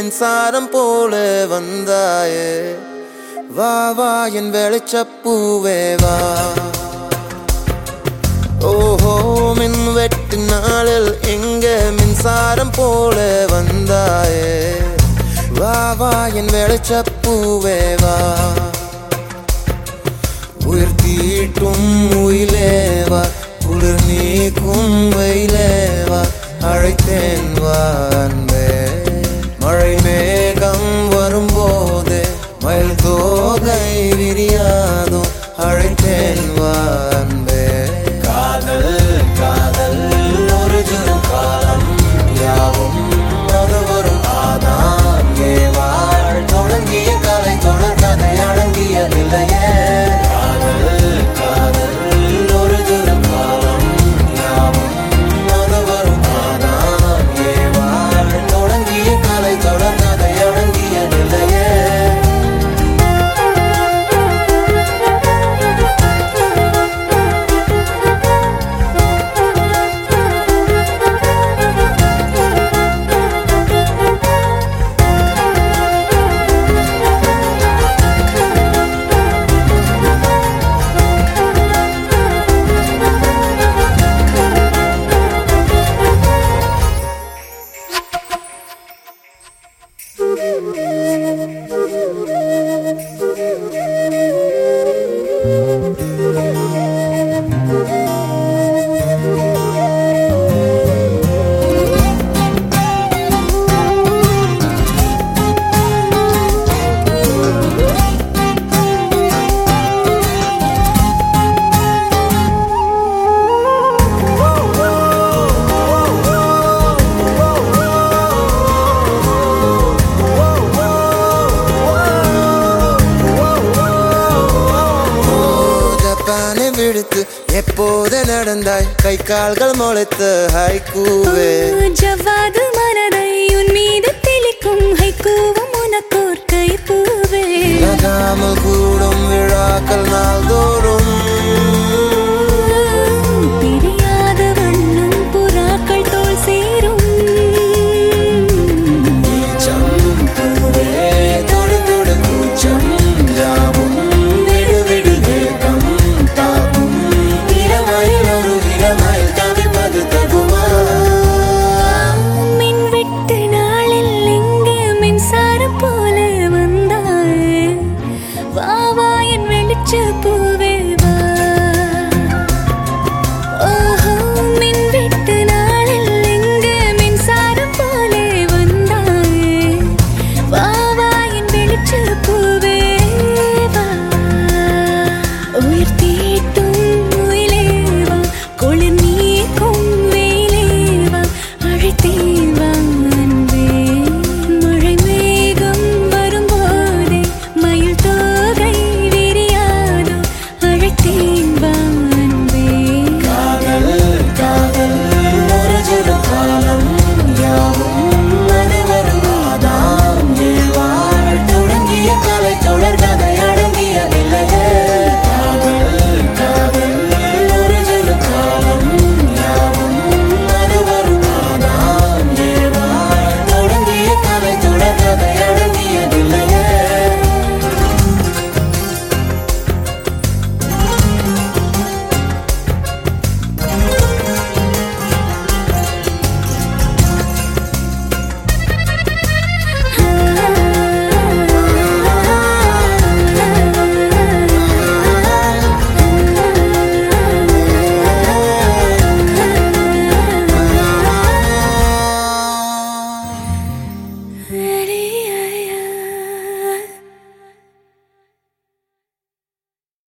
மின்சாரம் போல வந்தாயே வா வா என் வெளிச்சப்பூவே வா ஓஹோ மின் வெட்டு நாளில் எங்க மின்சாரம் போல வந்தாயே வா வா என் வெளிச்சப்பூவே வா உயிர் தீட்டும் உயிலேவா குளிர் நீக்கும் வெயிலேவா அழைத்தேன் வா அன்பே மழை மேகம் வரும்போது மயில் தோகை விரியாதோ அழைத்தேன் வா அன்பே காதல் காதல் ஒரு ஜுரம் காலம் யாவும் அது ஒரு ஆதாம் ஏவாள் தொடங்கிய கலை தொடர் கதை அடங்கிய நிலையே எப்போது நடந்தாய் கை கால்கள் முளைத்த ஹைக்கூவே ஜவ்வாது மனதை உன் மீது தெளிக்கும் ஹைக்கூ